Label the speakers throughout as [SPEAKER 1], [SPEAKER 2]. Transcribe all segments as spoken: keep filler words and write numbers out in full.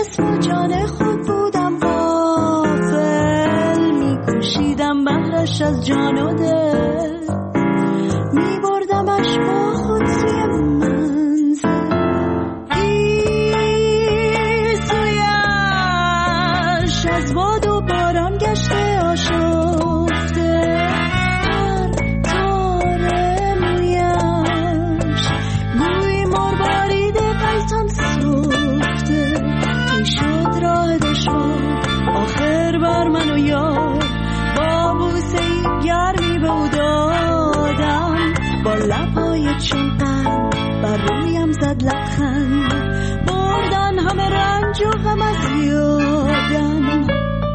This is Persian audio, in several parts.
[SPEAKER 1] جسم و جان خود بودم غافل، میکوشیدم بهرش از جان و دل، میبردمش با خود سوی منزل. گیسویش از باد و باران گشته آشفته، هر تار مویش گوی مربارید قیتان سفته. تی شد راه دشوار آخر بر من و یار، با بوسه ای گرمی به او دادم، با لبهای چون قند بر رویم زد لبخند، بردن همه رنج و غم از یادم.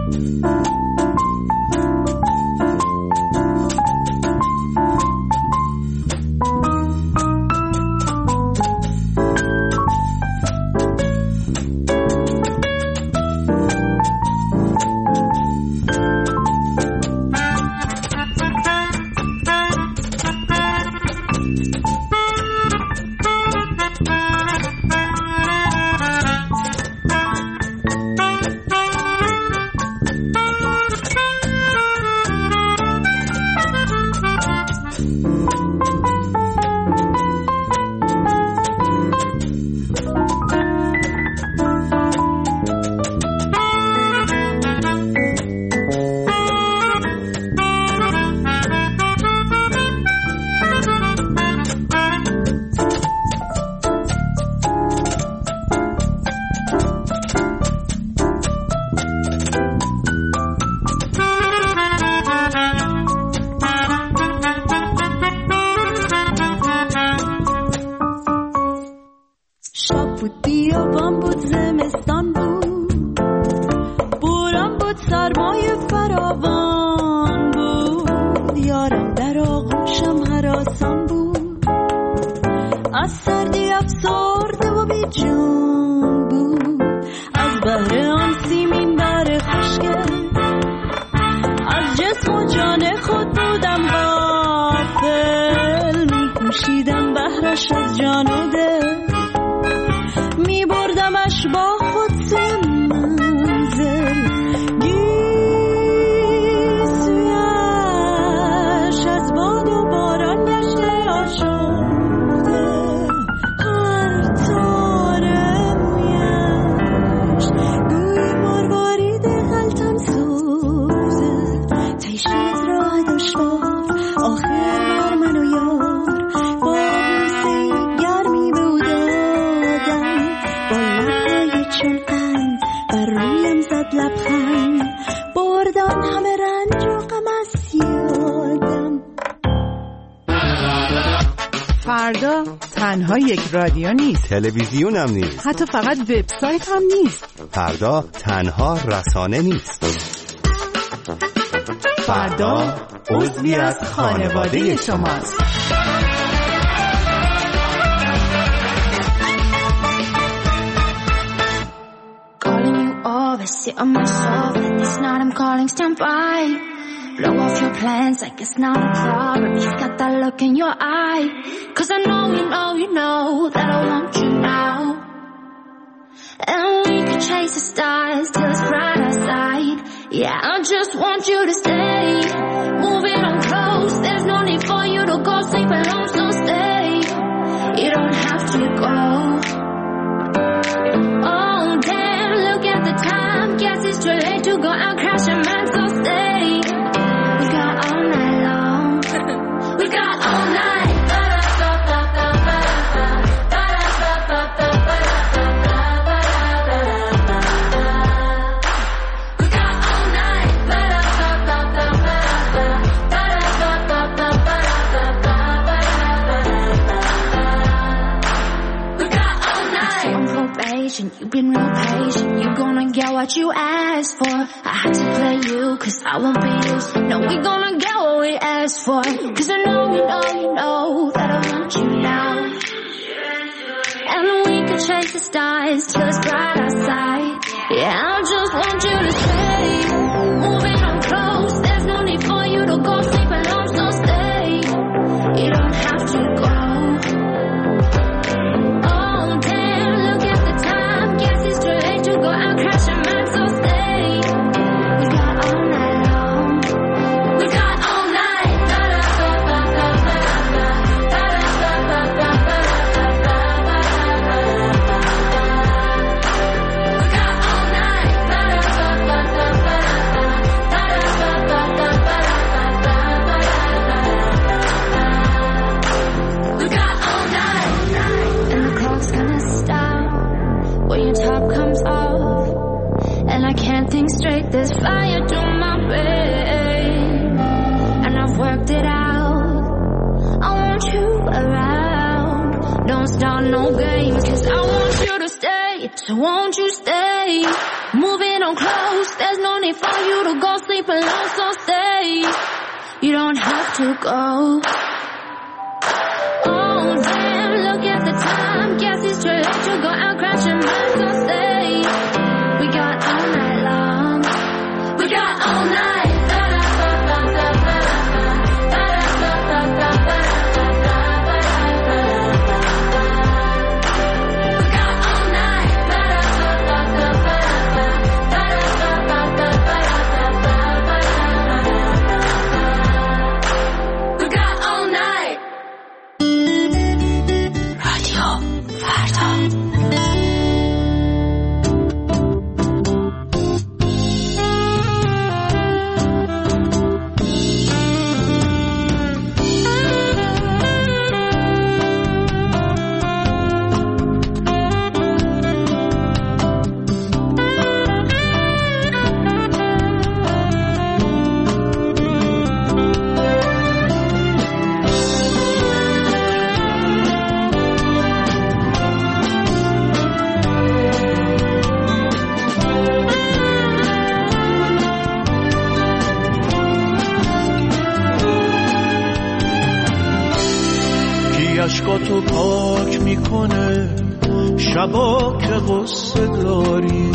[SPEAKER 2] فردا تنها یک رادیو نیست،
[SPEAKER 3] تلویزیون هم نیست،
[SPEAKER 2] حتی فقط وبسایت هم نیست.
[SPEAKER 3] فردا تنها رسانه نیست. فردا عضوی از خانواده شماست.
[SPEAKER 4] Sit on my sofa, this night I'm calling, stand by. Blow off your plans like it's not a problem. You've got that look in your eye. Cause I know, you know, you know that I want you now. And we could chase the stars till it's bright outside. Yeah, I just want you to stay. Moving on close, there's no need for you to go sleep alone, so stay. You don't have to go. Oh damn, look at the time. Guess it's too late to go out crashing, man, so stay. We got all night long. We got all night. You've been real patient, you're gonna get what you asked for. I had to play you, cause I won't be used. No, we're gonna get what we asked for. Cause I know, you know, you know that I want you now. And we could chase the stars till it's bright outside. Yeah, I just want you to stay. Moving on close, there's no need for you to go sleep alone, so stay. You don't have to go. Oh damn, look at the time. Guess it's too late to go out. start no games, cause I want you to stay. So won't you stay? Moving on close, there's no need for you to go sleep alone, so stay. You don't have to go. Oh damn, look at the time, guess it's too late to go out crashing mind, so stay. We got all night long, we got all night.
[SPEAKER 5] عشقاتو پاک میکنه شبا که غصه داری،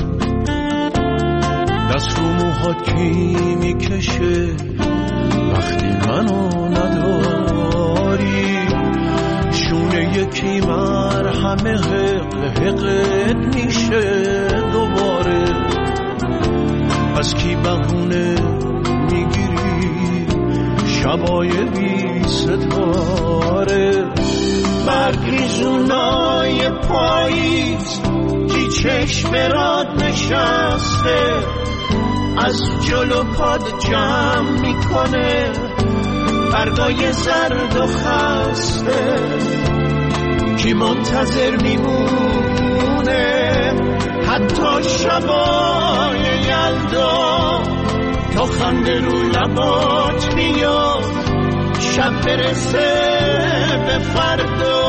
[SPEAKER 5] دست رو موهات کی میکشه وقتی منو نداری، شونه یکی مرهمه حق حقت میشه دوباره، از کی بهونه میگیری شبای بی ستاره، برگریزونای پاییز کی چشم راد نشسته، از جلو پاد جمع میکنه برگای زرد و خسته، کی منتظر میمونه حتی شبای یلدا تا خنده رو لبات میاد شب برسه به فردا.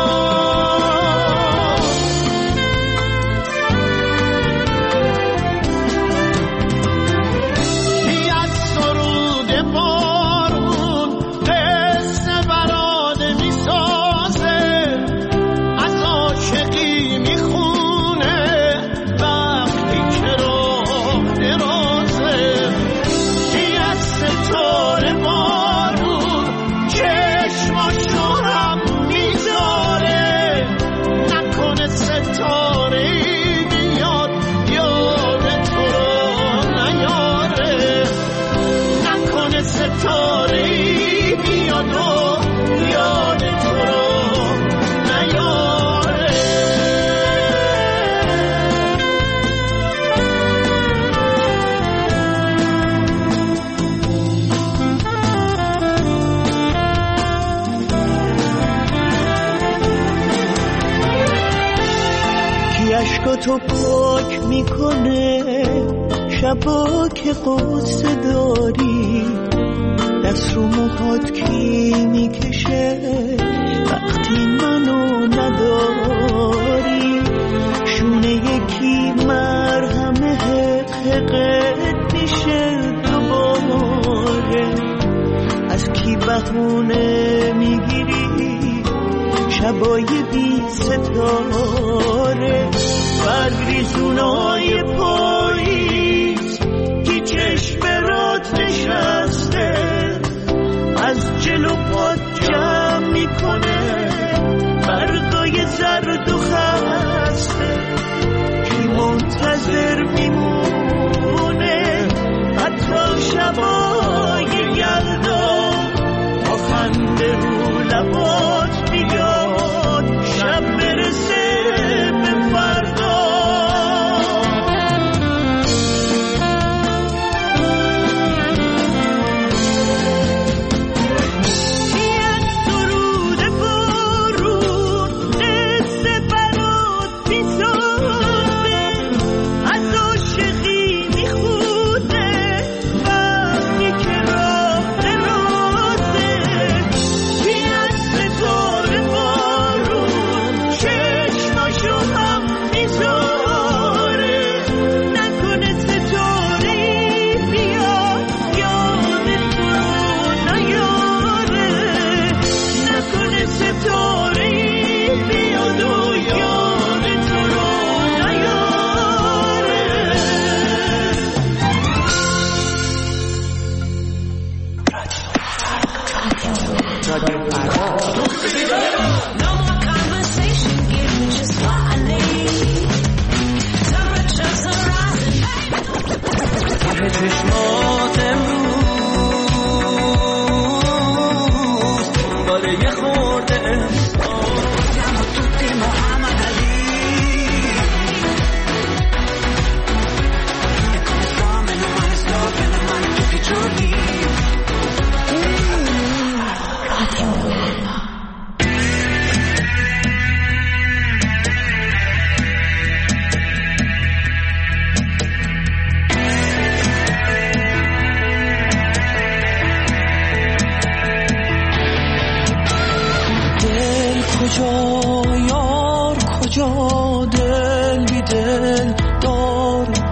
[SPEAKER 5] کی از سرود بارون قصه براده میسازه، از عاشقی میخونه وقتی که راه درازه، کی از ستاره بارون چشماشو هم میذاره، نکنه ستاره بیاد یاد تو رو نیاره، نکنه ستاره بیاد و یاد تو رو نیاره. کی عشقاتو پاک میکنه شبا که قصه داری، دست رو موهات کی میکشه وقتی منو نداری، شونه یکی مرهمه حقت میشه دوباره، از کی بهونه میگیری شبای بی ستاره، برگریزونای پاییز کی چشم رات نشسته، از جلو پاد جمع میکنه برگای زرد و خسته، کی منتظر میمونه حتی شبای یلدا تا خنده رو لبات بیاد شب برسه به فردا.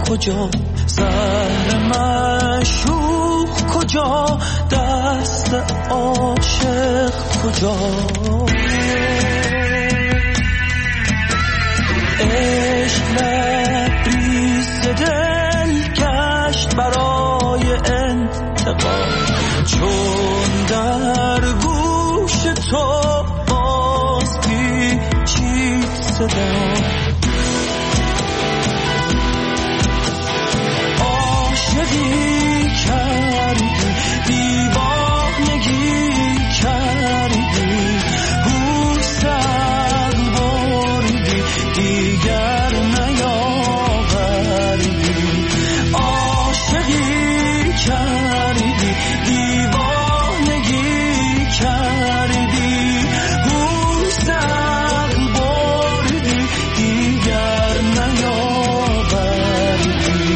[SPEAKER 5] کجا، زهر معشوق کجا، دست عاشق کجا. عشق لبریز دل گشت برای انتقام، چون در گوش تو باز پیچید صدا. عاشقی کردی، دیوانگی کردی، گوشت بردی دیگر نیاوردی. عاشقی کردی، دیوانگی کردی، گوشت بردی دیگر نیاوردی.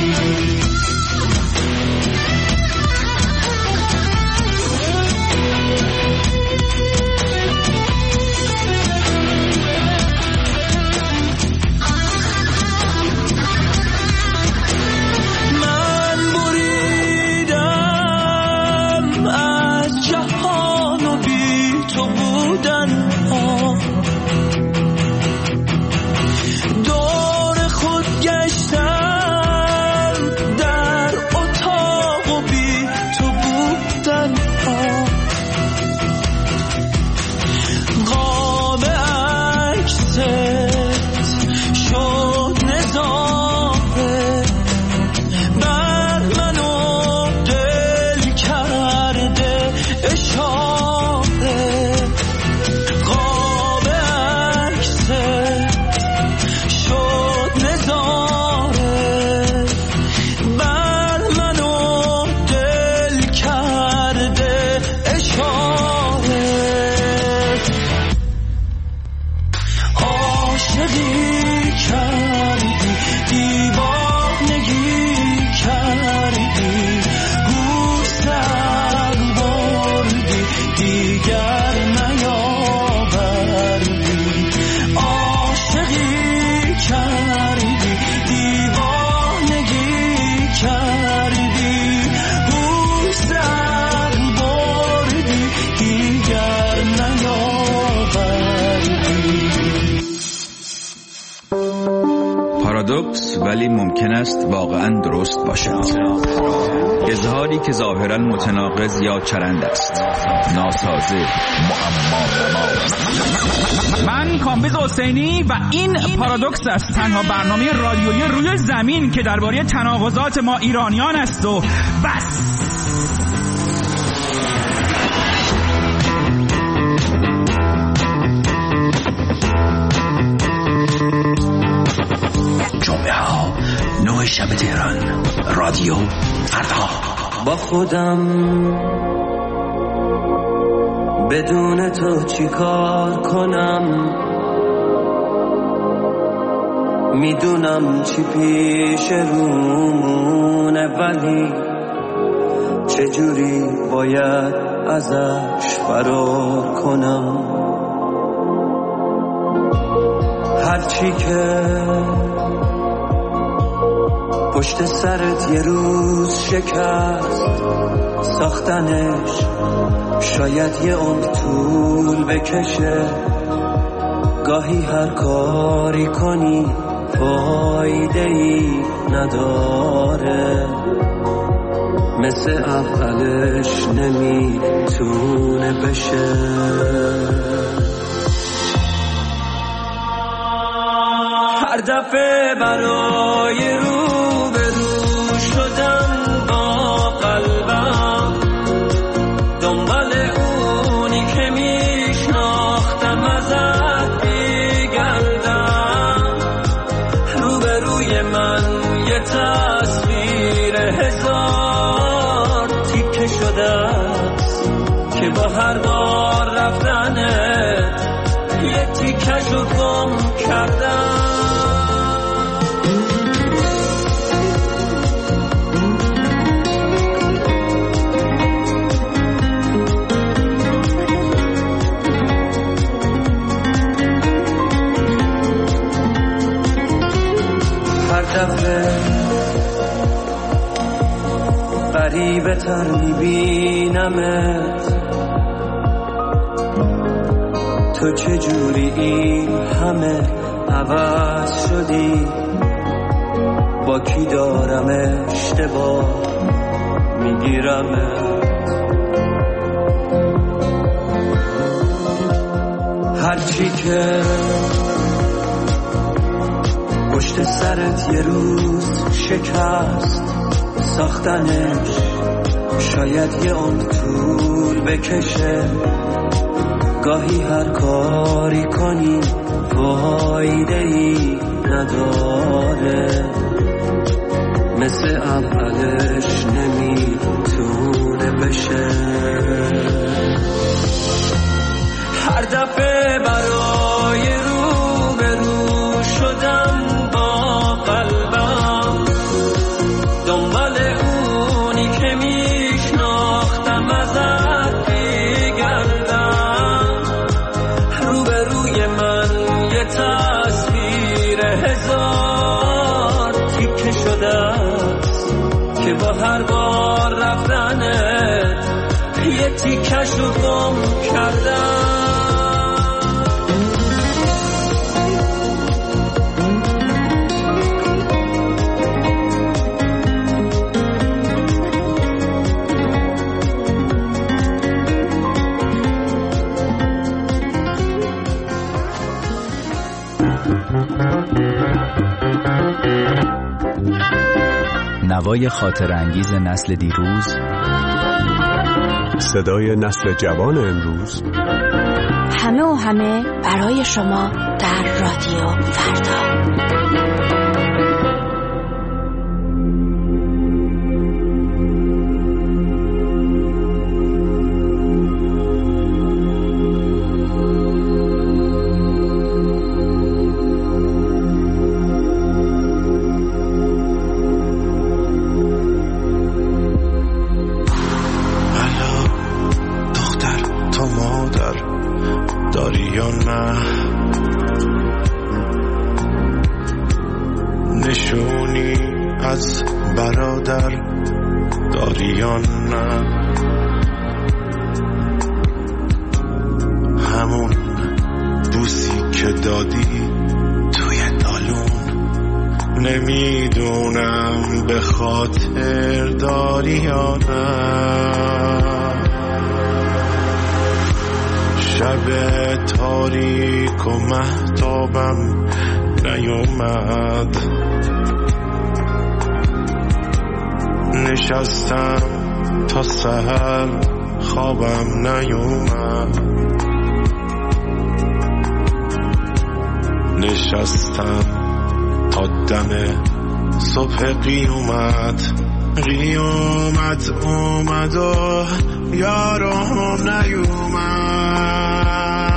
[SPEAKER 6] پارادوکس ولی ممکن است واقعا درست باشد. اظهاری که ظاهرا متناقض یا چرند است، ناسازه، معما.
[SPEAKER 7] من کامبیز حسینی و این پارادوکس است، تنها برنامه رادیویی روی زمین که درباره تناقضات ما ایرانیان است و بس.
[SPEAKER 8] جمعه ها نه شب تهران، رادیو فردا.
[SPEAKER 5] با خودم بدون تو چی کار کنم، میدونم چی پیش رومونه، ولی چجوری باید ازش فرار کنم. هرچی که پشت سرت یه روز شکست، ساختنش شاید یه عمر طول بکشه. گاهی هر کاری کنی فایده ای نداره، مثل اولش نمیتونه بشه. هر دفعه برای رو به رو شدن با قلبم، دنبال اونی که میشناختم ازت میگردم. روبروی من یه تصویر هزار تیکه شده است که با هر بار رفتنت یه تیکشو گم کردم. هر دفعه غریبه تر میبینمت، تو چجوری این همه عوض شدی، با کی دارم اشتباه میگیرمت. هرچی که پشت سرت یه روز شکست ساختنش، شاید یه عمر طول بکشه. گاهی هر کاری کنی فایده ای نداره، مثل اولش نمیتونه بشه. هر دفعه برای رو به رو شدم با قلبم، دنبال اونی که میشناختم ازت بگردم. رو به روی من یه تصویر هزار تیکه شده است که با هر بار رفتنت یه تیکش رو گم کردم.
[SPEAKER 9] نوای خاطر انگیز نسل دیروز،
[SPEAKER 3] صدای نسل جوان امروز،
[SPEAKER 4] همه و همه برای شما در رادیو فردا.
[SPEAKER 10] نشونی از برادر داری یا نه؟ همون بوسی که دادی توی دالون، نمیدونم به خاطر داری یا نه. شب تاریک و مهتابم نیومد، نشستم تا سحر خوابم نیومد، نشستم تا دم صبح قیامت. قیامت اومد و یارم نیومد.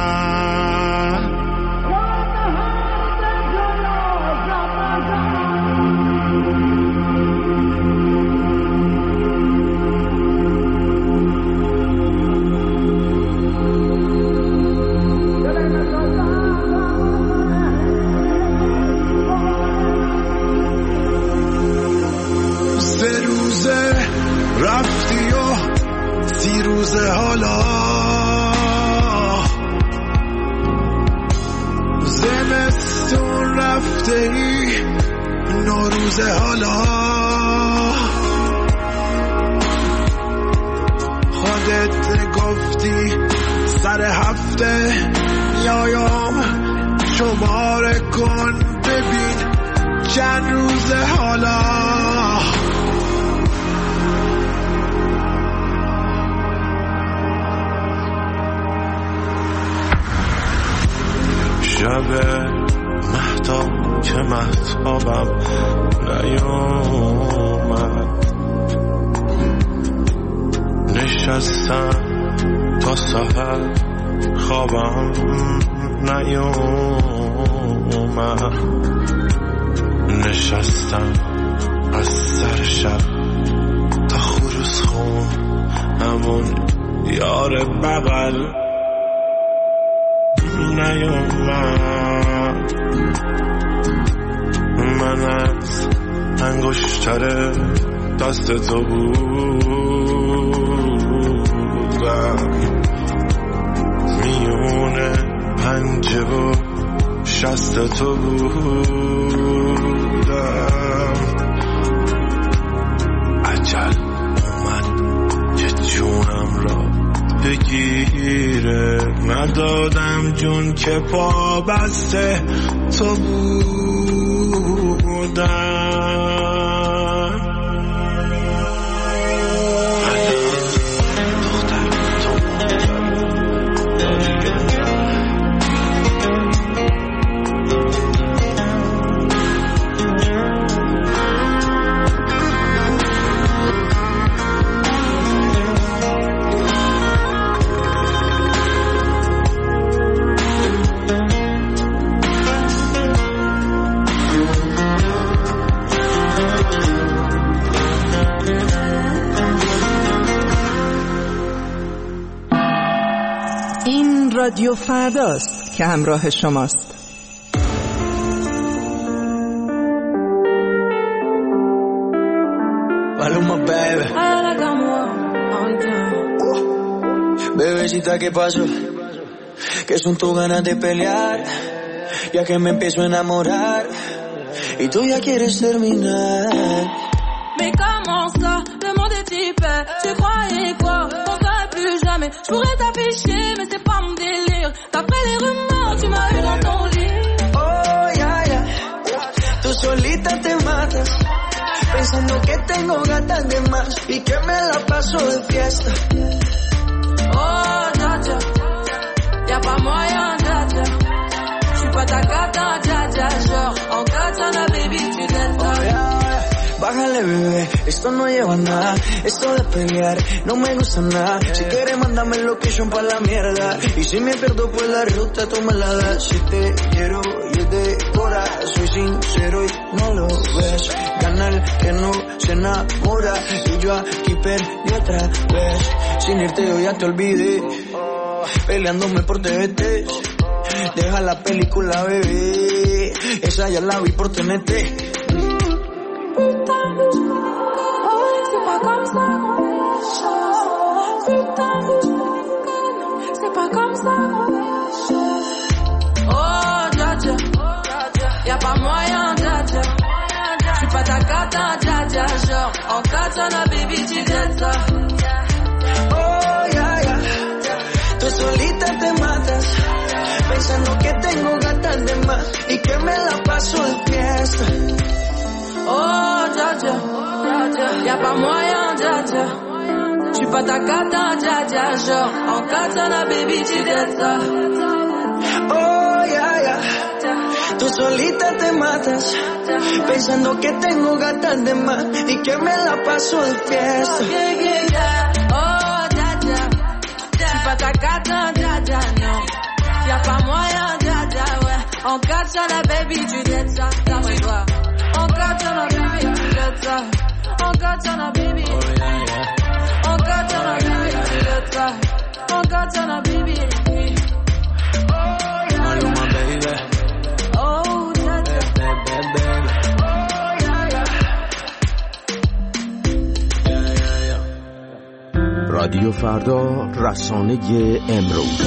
[SPEAKER 10] رفتی و سی روزه حالا، زمستون رفته ای نوروزه حالا. خودت گفتی سر هفته میایم شماره کن ببین چند روزه حالا. شب مهتاب که مهتابم نیومد، نشستم تا سحر خوابم نیومد، نشستم از سر شب تا خروس خون همون یار بغل نیومد. من از انگشتر دست تو بودم، میونه پنجه و شست تو بودم. عجل اومد که جونم را بگیره، ندادم جون که پا بسته تو بودم.
[SPEAKER 2] رادیو فرداست که همراه شماست.
[SPEAKER 11] Maluma, baby. Bebecita, ¿qué pasó? Que son tus ganas de pelear, ya que me empiezo a enamorar y tú ya quieres terminar.
[SPEAKER 12] Mais comment ça, le monde est hyper. Tu croyais quoi, on s'arrête plus jamais. Je pourrais t'afficher, mais c'est pas mon délire. D'après les rumeurs, tu m'as eu dans ton lit.
[SPEAKER 11] Oh, yeah, yeah. Tú solita te matas, pensando que tengo gatas de más y que me la paso de fiesta.
[SPEAKER 12] Oh, dja dja, y'a pas moyen, dja dja. J'suis pas ta gata, dja dja. Genre, en katana, baby, tu t'aimes pas.
[SPEAKER 11] Bájale, bebé, esto no lleva nada. Esto de pelear no me gusta nada. Si quieres, mándame location pa' la mierda. Y si me pierdo, pues la ruta tú me la das. Si te quiero y es de cora, soy sincero y no lo ves. Gana el que no se enamora. Y yo aquí perdí otra vez. Sin irte yo ya te olvidé, peleándome por T V T. Deja la película, bebé, esa ya la vi por T N T.
[SPEAKER 12] Putain, oh, c'est pas comme ça qu'on fait les choses. Putain, c'est pas comme ça qu'on fait les choses. Oh, dja dja, y'a pas moyen, dja dja. J'suis pas ta gata, dja dja. Genre, en katana, baby, tu dettes ça.
[SPEAKER 11] Oh, yeah, yeah. Tú solita te matas, pensando que tengo gatas de más y que me la paso de fiesta.
[SPEAKER 12] Oh, dja dja, y'a pas moyen, dja dja. J'suis pas ta gata, dja dja. Genre, en katana, baby, tu dettes ça.
[SPEAKER 11] Oh, yeah, yeah. Tú solita te matas, pensando que tengo gatas de más y que me la paso de fiesta.
[SPEAKER 12] Yeah, yeah, yeah. Oh, dja dja, j'suis pas ta gata, dja dja, non. Y'a pas moyen, dja dja, ouais. En katana, baby, tu dettes ça. D'après toi. On got on a baby, that's a. On got on a baby. On got on a baby, that's a. On got on a baby.
[SPEAKER 11] Maluma, baby.
[SPEAKER 12] Oh, that's a.
[SPEAKER 11] Baby, baby.
[SPEAKER 12] Oh, yeah, yeah.
[SPEAKER 11] Yeah, yeah, yeah.
[SPEAKER 3] رادیو فردا، رسانه امروز.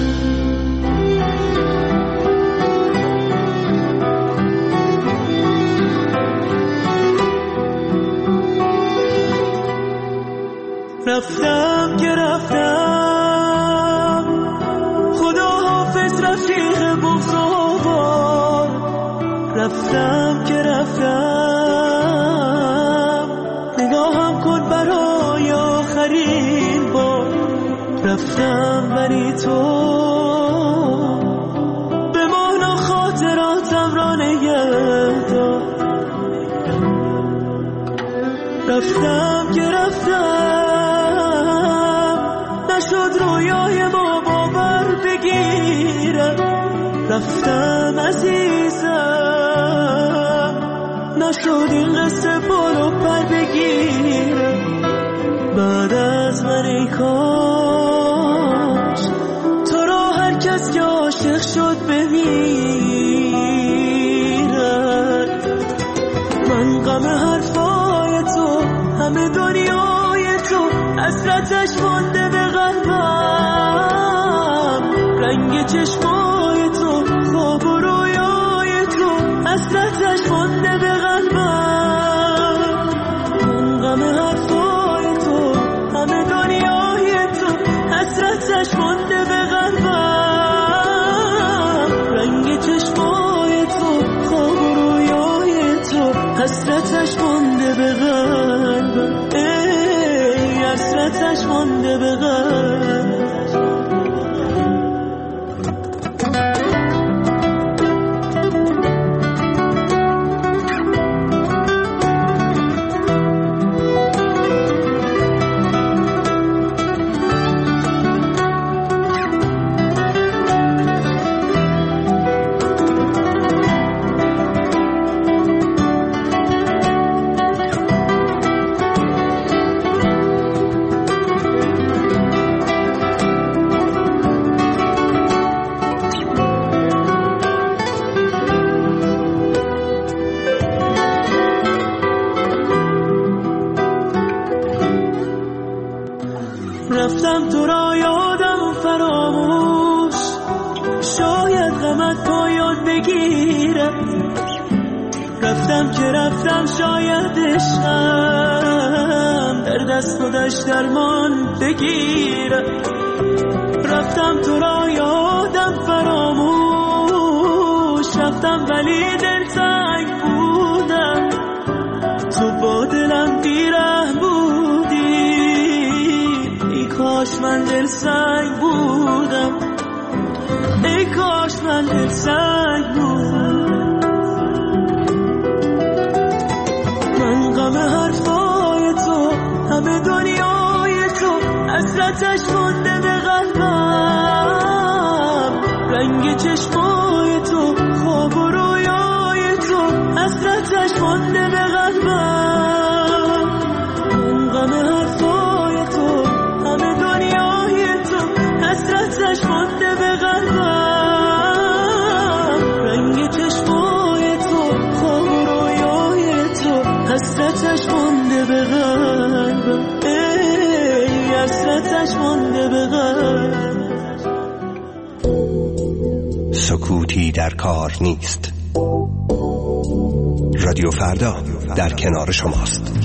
[SPEAKER 5] رفتم که رفتم، خدا حافظ رفیق بزرگوار. رفتم که رفتم، نگاهم کن برای آخرین بار. رفتم ولی تو بمانا خاطراتم را نگه دار. رفتم که رفتم، نشد رویای ما باور بگیرم. رفتم عزیزم، نشد این قصه برو پر بگیرم. بعد از من ای کاش تو را هر کس که عاشق شد بمیرد. من غم حرفای تو همه رنگ چشمای تو، خواب و رویای تو، حسرتش مانده به قلبم. اون غم حرفای تو، همه دنیای تو، حسرتش مانده به قلبم. رنگ چشمای تو، خواب و رویای تو، حسرتش مانده به قلبم. ای حسرتش مانده به قلبم. رفتم تو را یادم فراموش، شاید غمت پایان بگیره. رفتم که رفتم شاید عشقم در دست خودش درمان بگیره. رفتم تو را یادم فراموش، رفتم ولی دلتنگ بودم. تو با دلم بیره بودی، ای کاش من دل سنگ بودم، ای کاش من دل سنگ بودم. من غم حرفای تو، همه دنیای تو، حسرتش مانده به قلبم. رنگ چشمای تو، خواب و رویای تو، حسرتش مانده به قلبم. من غم حرفای تو، همه دنیای تو، حسرتش مانده به قلبم. رنگ چشمای تو، خواب و رویای تو، حسرتش مانده به قلبم. ای حسرتش مانده به قلبم.
[SPEAKER 13] سکوتی در کار نیست. رادیو فردا در کنار شماست.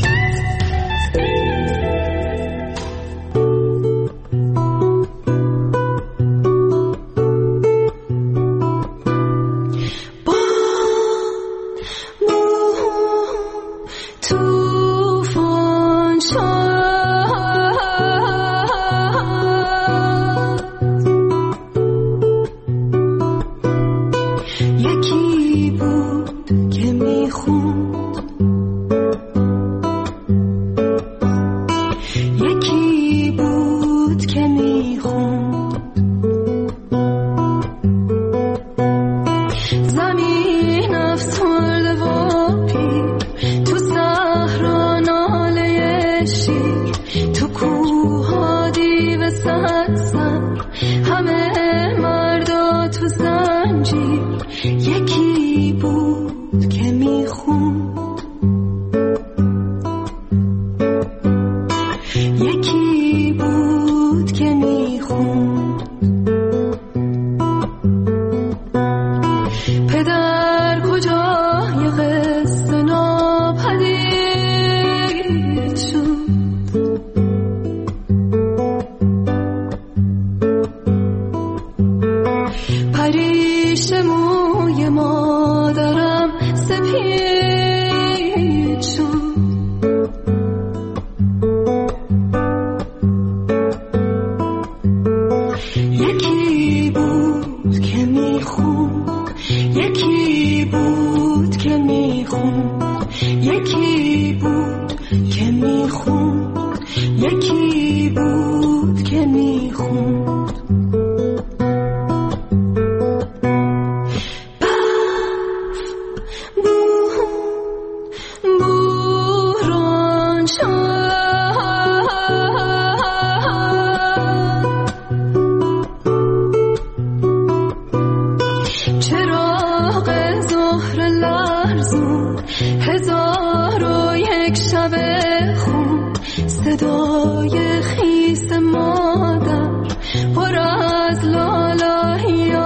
[SPEAKER 14] صدای خیس مادر پر از لالایی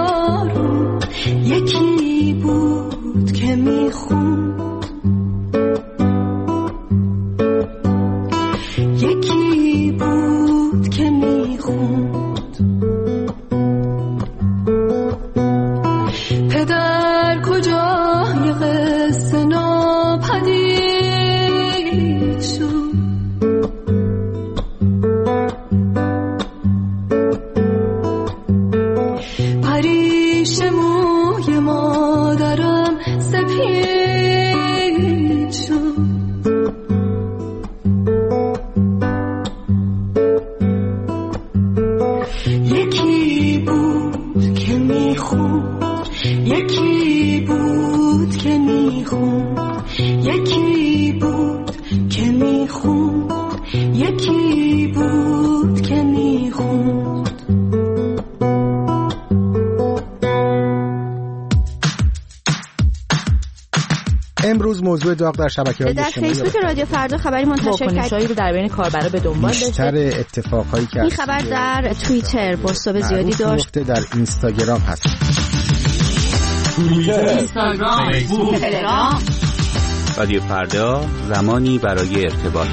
[SPEAKER 14] امروز موضوع داغ در شبکه‌های
[SPEAKER 15] در فیسبوک رادیو فردا خبری منتشر
[SPEAKER 16] واکنش‌هایی رو در بین کاربرا به دنبال داشته.
[SPEAKER 14] بیشتر اتفاقایی که
[SPEAKER 15] این خبر در توییتر بازتاب زیادی داشت.
[SPEAKER 14] در اینستاگرام هست.
[SPEAKER 17] توییتر، اینستاگرام، فیسبوک، تلگرام.
[SPEAKER 9] رادیو فردا، زمانی برای ارتباط.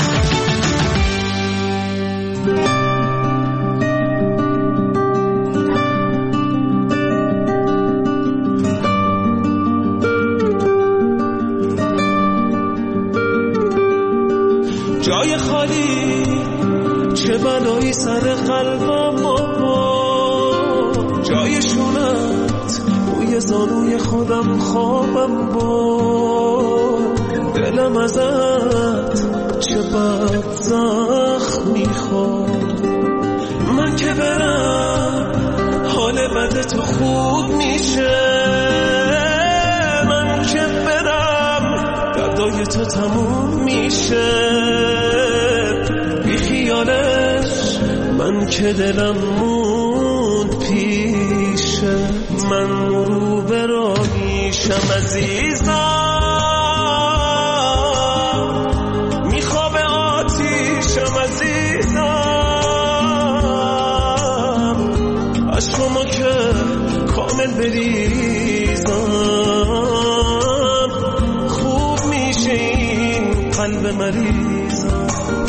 [SPEAKER 5] جای خالی چه بلایی سر قلبم با جای شونت روی زانوی خودم خوابم با دلم ازت چه بد زخم میخورد من که برم حال بد تو خوب میشه من که برم دردای تو تموم میشه بی خیالش من که دلم موند پیشه من رو به را میشم عزیزم میخواب آتیشم عزیزم از شما که کامل بریزم خوب میشه این قلب مریضم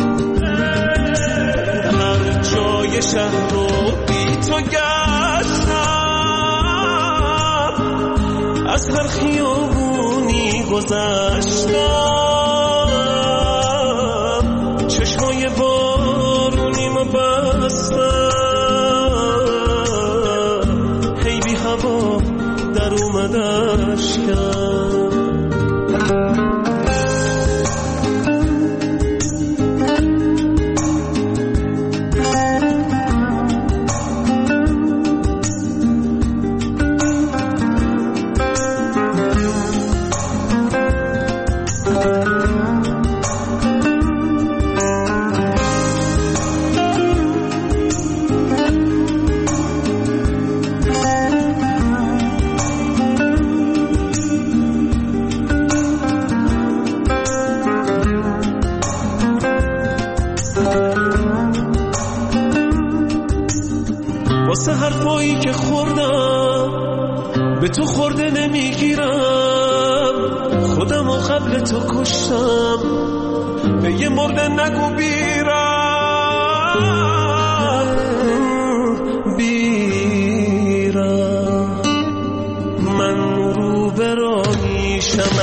[SPEAKER 5] هر جای شهر رو بی تو گشتم از هر خیابونی گذشتم چشمای بارونیمو بستم هی بی هوا در اومدش کرد واسه حرفایی که خوردم به تو خورده نمیگیرم خودم و قبل تو کشتم به یه مرده نگو بیرم بیرم من رو به را میشم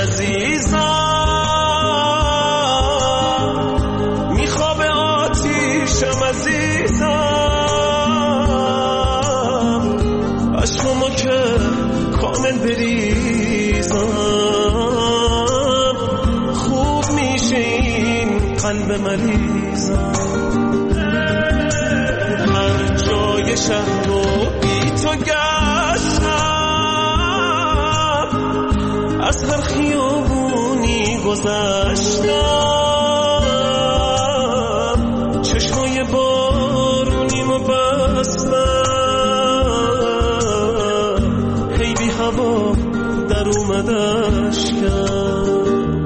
[SPEAKER 5] عزیزم میخواب آتیشم عزیزم از شما که کامل بریزم خوب میشه این قلب مریضم هر جای شهر رو بی تو گشتم از هر خیابونی گذشتم چشمای بارونیمو بستم هوا در اومدش کرد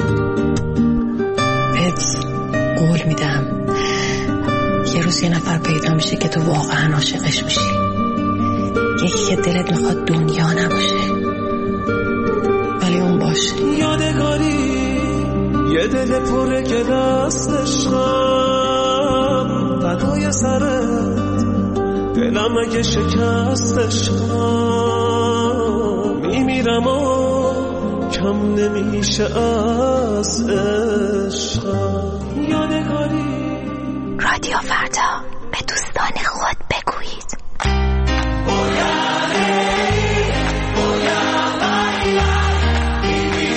[SPEAKER 18] بهت قول میدم یه روز یه نفر پیدا میشه که تو واقعا عاشقش میشی یکی که دلت میخواد دنیا نباشه ولی اون باشه
[SPEAKER 5] یادگاری یه دل پر گلست عشقم فدای سرت دلم اگه شکست عشقم میمیرم و کم نمیشه از عشقم یادگاری
[SPEAKER 4] رادیو فردا به دوستان خود بگویید
[SPEAKER 5] باید باید باید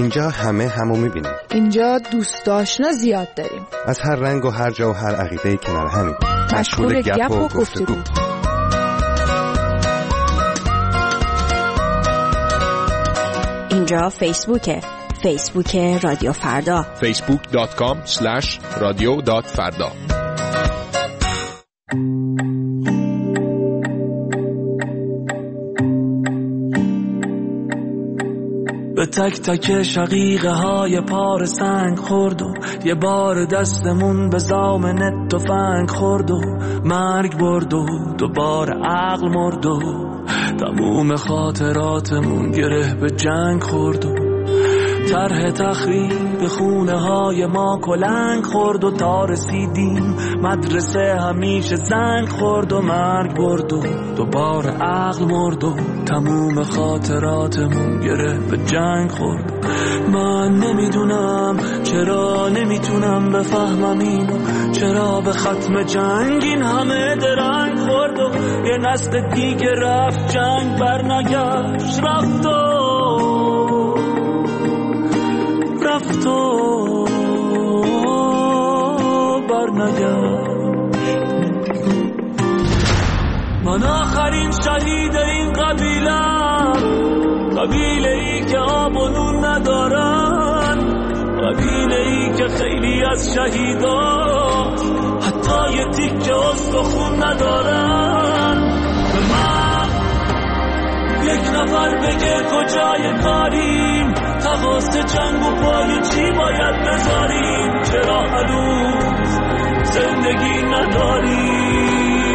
[SPEAKER 13] اینجا همه همو میبینیم.
[SPEAKER 19] اینجا دوست آشنا زیاد داریم.
[SPEAKER 13] از هر رنگ و هر جا و هر عقیده‌ای کنار همین.
[SPEAKER 19] مشغول گپ و گفتگو.
[SPEAKER 15] اینجا فیسبوکه. فیسبوک رادیو فردا.
[SPEAKER 20] فیسبوک دات کام اسلش رادیو دات فردا.
[SPEAKER 5] به تک تک شقیقه های پار سنگ خورد و یه بار دستمون به زامن تفنگ خورد و مرگ برد و دوباره عقل مرد و تموم خاطراتمون گره به جنگ خورد و طرح تخریب خونه های ما کلنگ خورد و تا رسیدیم مدرسه همیشه زنگ خورد و مرگ برد و دوباره عقل مرد و تموم خاطراتمون گره به جنگ خورد. من نمیدونم چرا نمیتونم بفهمم اینو، چرا به ختم جنگ این همه درنگ خورد و یه نسل دیگه رفت جنگ برنگشت، رفت و رفت و برنگشت. من آخرین شهید این قبیلم، قبیله ای که آب و نون ندارن، قبیله ای که خیلی از شهیدان حتی یه تیکه استخون ندارن. به من یک نفر بگه کجای کاریم، تقاس جنگ و پای چی باید بذاریم، چرا هنوز زندگی نداریم.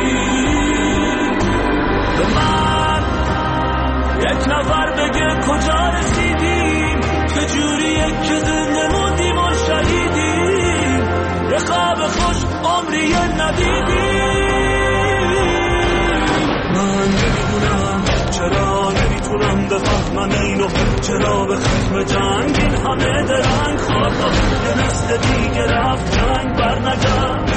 [SPEAKER 5] به من یک نفر بگه کجا رسیدیم، چجوریه که زنده موندیم و شهیدیم، یه خواب خوش عمری ندیدیم. من نمیدونم چرا نمیتونم بفهمم اینو، چرا به ختم جنگ این همه درنگ خورد و یه نسل دیگه رفت جنگ برنگشت.